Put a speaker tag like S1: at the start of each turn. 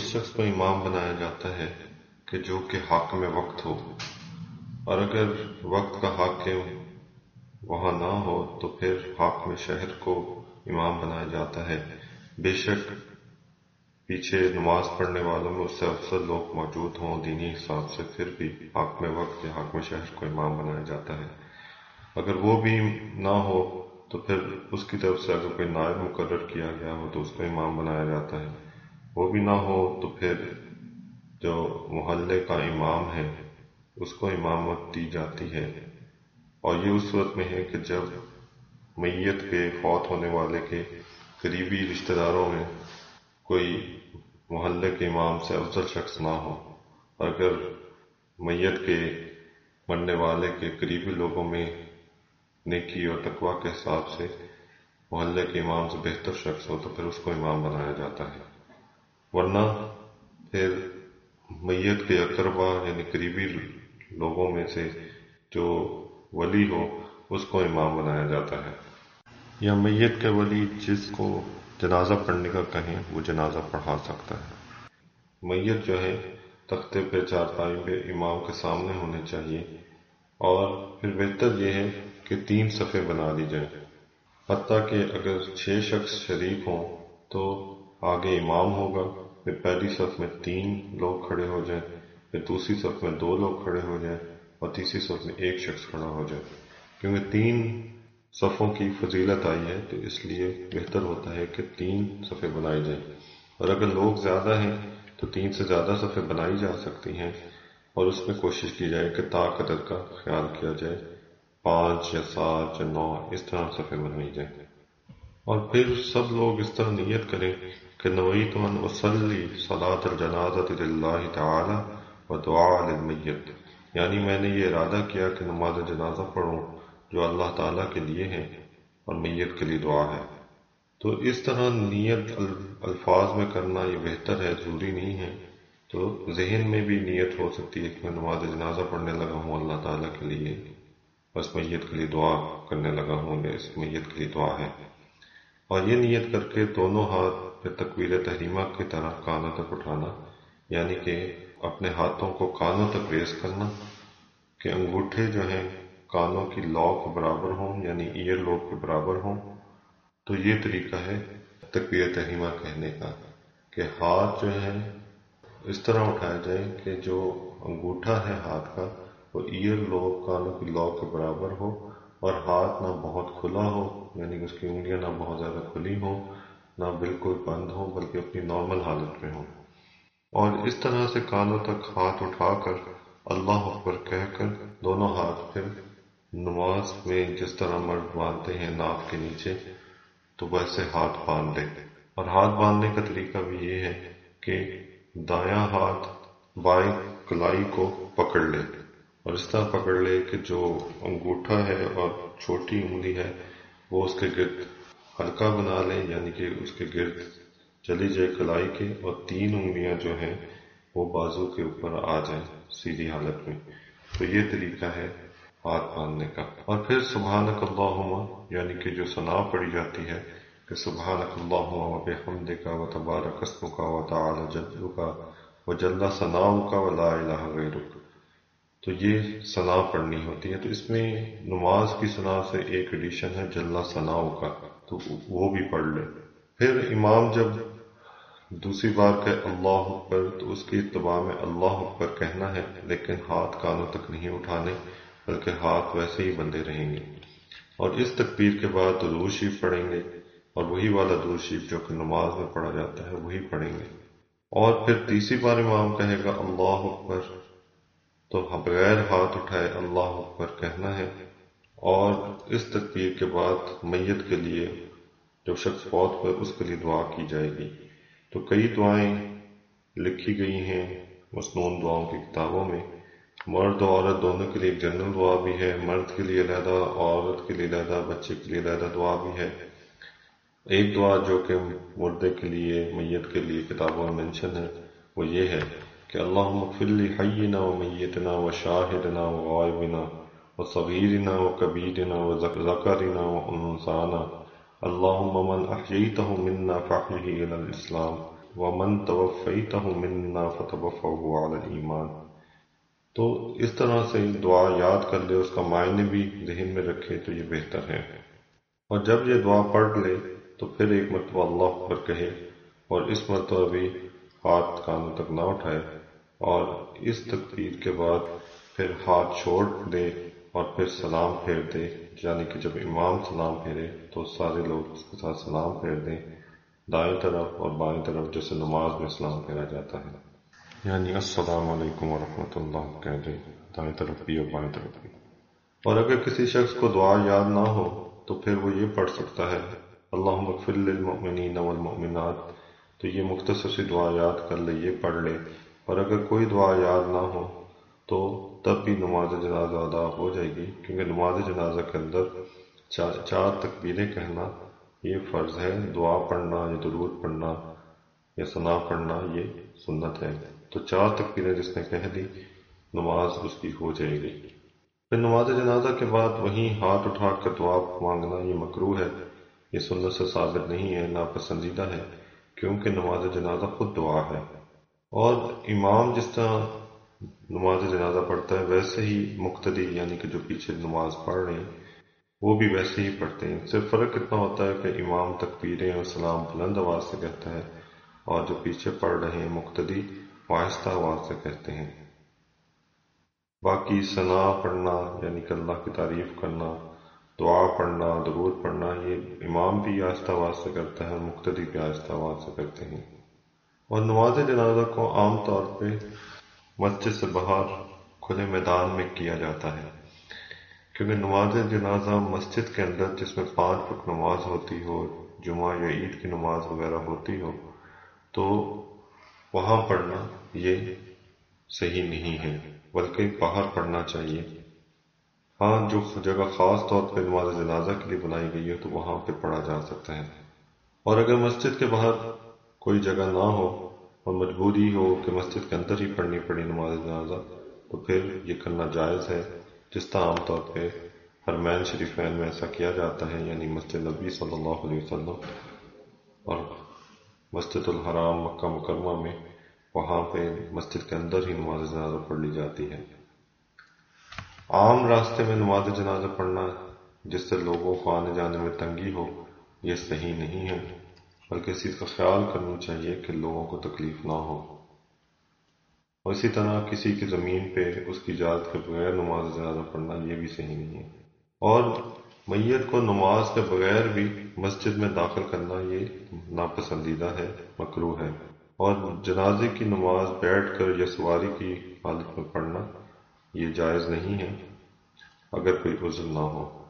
S1: اس شخص کو امام بنایا جاتا ہے کہ جو کہ حاکم وقت ہو، اور اگر وقت کا حاکم وہاں نہ ہو تو پھر حاکم شہر کو امام بنایا جاتا ہے۔ بے شک پیچھے نماز پڑھنے والوں میں اس سے افضل لوگ موجود ہوں دینی حساب سے، پھر بھی حاکم وقت یا حاکم شہر کو امام بنایا جاتا ہے۔ اگر وہ بھی نہ ہو تو پھر اس کی طرف سے اگر کوئی نائب مقرر کیا گیا ہو تو اس کو امام بنایا جاتا ہے۔ وہ بھی نہ ہو تو پھر جو محلے کا امام ہے اس کو امامت دی جاتی ہے، اور یہ اس صورت میں ہے کہ جب میت کے فوت ہونے والے کے قریبی رشتہ داروں میں کوئی محلے کے امام سے افضل شخص نہ ہو۔ اگر میت کے مرنے والے کے قریبی لوگوں میں نیکی اور تقوی کے حساب سے محلے کے امام سے بہتر شخص ہو تو پھر اس کو امام بنایا جاتا ہے، ورنہ پھر میت کے اقربا یعنی قریبی لوگوں میں سے جو ولی ہو اس کو امام بنایا جاتا ہے، یا میت کے ولی جس کو جنازہ پڑھنے کا کہیں وہ جنازہ پڑھا سکتا ہے۔ میت جو ہے تختے پہ چارپائی پہ امام کے سامنے ہونے چاہیے، اور پھر بہتر یہ ہے کہ 3 صفیں بنا لی جائیں، حتیٰ کہ اگر 6 شخص شریک ہوں تو آگے امام ہوگا، پھر پہلی صف میں 3 لوگ کھڑے ہو جائیں، پھر دوسری صف میں 2 لوگ کھڑے ہو جائیں، اور تیسری صف میں 1 شخص کھڑا ہو جائے، کیونکہ 3 صفوں کی فضیلت آئی ہے تو اس لیے بہتر ہوتا ہے کہ 3 صفیں بنائی جائیں۔ اور اگر لوگ زیادہ ہیں تو 3 سے زیادہ صفیں بنائی جا سکتی ہیں، اور اس میں کوشش کی جائے کہ تا قدر کا خیال کیا جائے، 5 یا 7 یا 9 اس طرح صفیں بنائی جائیں، اور پھر سب لوگ اس طرح نیت کریں کہ نویت ان اصلی صلاۃ الجنازۃ للہ تعالی و دعاء للمیت، یعنی میں نے یہ ارادہ کیا کہ نماز جنازہ پڑھوں جو اللہ تعالیٰ کے لیے ہے اور میت کے لیے دعا ہے۔ تو اس طرح نیت الفاظ میں کرنا یہ بہتر ہے، ضروری نہیں ہے، تو ذہن میں بھی نیت ہو سکتی ہے کہ میں نماز جنازہ پڑھنے لگا ہوں اللہ تعالیٰ کے لیے، بس میت کے لیے دعا کرنے لگا ہوں، اس میت کے لیے دعا ہے، اور یہ نیت کر کے دونوں ہاتھ پہ تکبیر تحریمہ کی طرح کانوں تک اٹھانا، یعنی کہ اپنے ہاتھوں کو کانوں تک ریز کرنا کہ انگوٹھے جو ہیں کانوں کی لو کے برابر ہوں، یعنی ایئر لوب کے برابر ہوں۔ تو یہ طریقہ ہے تکبیر تحریمہ کہنے کا کہ ہاتھ جو ہے اس طرح اٹھائے جائیں کہ جو انگوٹھا ہے ہاتھ کا وہ ایئر لوب کانوں کی لو کے برابر ہو، اور ہاتھ نہ بہت کھلا ہو، یعنی اس کی انگلیاں نہ بہت زیادہ کھلی ہوں نہ بالکل بند ہوں، بلکہ اپنی نارمل حالت میں ہوں، اور اس طرح سے کانوں تک ہاتھ اٹھا کر اللہ اکبر کہہ کر دونوں ہاتھ پھر نماز میں جس طرح مرد باندھتے ہیں ناک کے نیچے تو ویسے ہاتھ باندھ لے، اور ہاتھ باندھنے کا طریقہ بھی یہ ہے کہ دایاں ہاتھ بائیں کلائی کو پکڑ لے، اور اس طرح پکڑ لے کہ جو انگوٹھا ہے اور چھوٹی انگلی ہے وہ اس کے گرد حلقہ بنا لے، یعنی کہ اس کے گرد چلی جائے کلائی کے، اور 3 انگلیاں جو ہیں وہ بازو کے اوپر آ جائیں سیدھی حالت میں۔ تو یہ طریقہ ہے ہاتھ باندھنے کا۔ اور پھر سبحانک اللہم، یعنی کہ جو ثنا پڑھی جاتی ہے کہ سبحانک اللہم و بحمدک و تبارک اسمک و تعالی جدک و جل ثناؤک و لا الہ غیرک، تو یہ ثنا پڑھنی ہوتی ہے۔ تو اس میں نماز کی ثنا سے ایک ایڈیشن ہے جل ثناؤک، تو وہ بھی پڑھ لے۔ پھر امام جب دوسری بار کہ اللہ اکبر تو اس کی اتباع میں اللہ اکبر کہنا ہے، لیکن ہاتھ کانوں تک نہیں اٹھانے، بلکہ ہاتھ ویسے ہی بندھے رہیں گے، اور اس تکبیر کے بعد درود شریف پڑھیں گے، اور وہی والا درود شریف جو کہ نماز میں پڑھا جاتا ہے وہی پڑھیں گے، اور پھر تیسری بار امام کہے گا اللہ اکبر تو بغیر ہاتھ اٹھائے اللہ اکبر کہنا ہے، اور اس تکبیر کے بعد میت کے لیے جو شخص فوت ہوئے اس کے لیے دعا کی جائے گی۔ تو کئی دعائیں لکھی گئی ہیں مسنون دعاؤں کی کتابوں میں، مرد و عورت دونوں کے لیے ایک جنرل دعا بھی ہے، مرد کے لیے علیحدہ، عورت کے لیے علیحدہ، بچے کے لیے علیحدہ دعا بھی ہے۔ ایک دعا جو کہ مردے کے لیے میت کے لیے کتابوں میں منشن ہے وہ یہ ہے کہ اللہم اغفر لحینا و میتنا و شاہدنا و غائبنا و صغیرنا و کبیرنا و ذکرنا و انثانا اللہم من احییتہ منا فاحیہ علی الاسلام وَمَن تَوَفَّيْتَهُ مِنَّا فَتَوَفَّهُ عَلَى الْإِيمَانِ۔ تو اس طرح سے دعا یاد کر لے، اس کا معنی بھی ذہن میں رکھے تو یہ بہتر ہے۔ اور جب یہ دعا پڑھ لے تو پھر ایک مرتبہ اللہ اکبر کہے، اور اس مرتبہ بھی ہاتھ کانوں تک نہ اٹھائے، اور اس تکبیر کے بعد پھر ہاتھ چھوڑ دے اور پھر سلام پھیر دے، یعنی کہ جب امام سلام پھیرے تو سارے لوگ اس کے ساتھ سلام پھیر دیں، دائیں طرف اور بائیں طرف، جیسے نماز میں سلام پھیرا جاتا ہے، یعنی السلام علیکم ورحمۃ اللہ کہہ دیں، دائیں طرف بھی اور بائیں طرف بھی۔ اور اگر کسی شخص کو دعا یاد نہ ہو تو پھر وہ یہ پڑھ سکتا ہے اللہم اغفر للمؤمنین والمؤمنات، تو یہ مختصر سی دعا یاد کر لے، یہ پڑھ لے۔ اور اگر کوئی دعا یاد نہ ہو تو تب بھی نماز جنازہ ادا ہو جائے گی، کیونکہ نماز جنازہ کے اندر چار تکبیریں کہنا یہ فرض ہے، دعا پڑھنا یا درود پڑھنا یا ثنا پڑھنا یہ سنت ہے۔ تو چار تکبیریں جس نے کہہ دی نماز اس کی ہو جائے گی۔ پھر نماز جنازہ کے بعد وہیں ہاتھ اٹھا کر دعا مانگنا یہ مکروہ ہے، یہ سنت سے ثابت نہیں ہے، ناپسندیدہ ہے، کیونکہ نماز جنازہ خود دعا ہے۔ اور امام جس طرح نماز جنازہ پڑھتا ہے ویسے ہی مقتدی، یعنی کہ جو پیچھے نماز پڑھ رہے ہیں وہ بھی ویسے ہی پڑھتے ہیں۔ صرف فرق اتنا ہوتا ہے کہ امام تکبیریں اور سلام بلند آواز سے کہتا ہے، اور جو پیچھے پڑھ رہے ہیں مقتدی وہ آہستہ آواز سے کہتے ہیں۔ باقی ثنا پڑھنا یعنی کہ اللہ کی تعریف کرنا، دعا پڑھنا، درود پڑھنا، یہ امام بھی آہستہ آواز سے کرتا ہے اور مقتدی بھی آہستہ آواز سے کرتے ہیں۔ اور نماز جنازہ کو عام طور پہ مسجد سے باہر کھلے میدان میں کیا جاتا ہے، کیونکہ نماز جنازہ مسجد کے اندر جس میں 5 وقت نماز ہوتی ہو، جمعہ یا عید کی نماز وغیرہ ہوتی ہو، تو وہاں پڑھنا یہ صحیح نہیں ہے، بلکہ باہر پڑھنا چاہیے۔ ہاں، جو جگہ خاص طور پہ نماز جنازہ کے لیے بنائی گئی ہے تو وہاں پہ پڑھا جا سکتا ہے۔ اور اگر مسجد کے باہر کوئی جگہ نہ ہو اور مجبوری ہو کہ مسجد کے اندر ہی پڑھنی پڑی نماز جنازہ، تو پھر یہ کرنا جائز ہے، جس طرح عام طور پہ حرمین شریفین میں ایسا کیا جاتا ہے، یعنی مسجد نبی صلی اللہ علیہ وسلم اور مسجد الحرام مکہ مکرمہ میں، وہاں پہ مسجد کے اندر ہی نماز جنازہ پڑھ لی جاتی ہے۔ عام راستے میں نماز جنازہ پڑھنا جس سے لوگوں کو آنے جانے میں تنگی ہو یہ صحیح نہیں ہے، بلکہ اس چیز کا خیال کرنا چاہیے کہ لوگوں کو تکلیف نہ ہو۔ اور اسی طرح کسی کی زمین پہ اس کی اجازت کے بغیر نماز جنازہ پڑھنا یہ بھی صحیح نہیں ہے۔ اور میت کو نماز کے بغیر بھی مسجد میں داخل کرنا یہ ناپسندیدہ ہے، مکروہ ہے۔ اور جنازے کی نماز بیٹھ کر یا سواری کی حالت میں پڑھنا یہ جائز نہیں ہے اگر کوئی عذر نہ ہو۔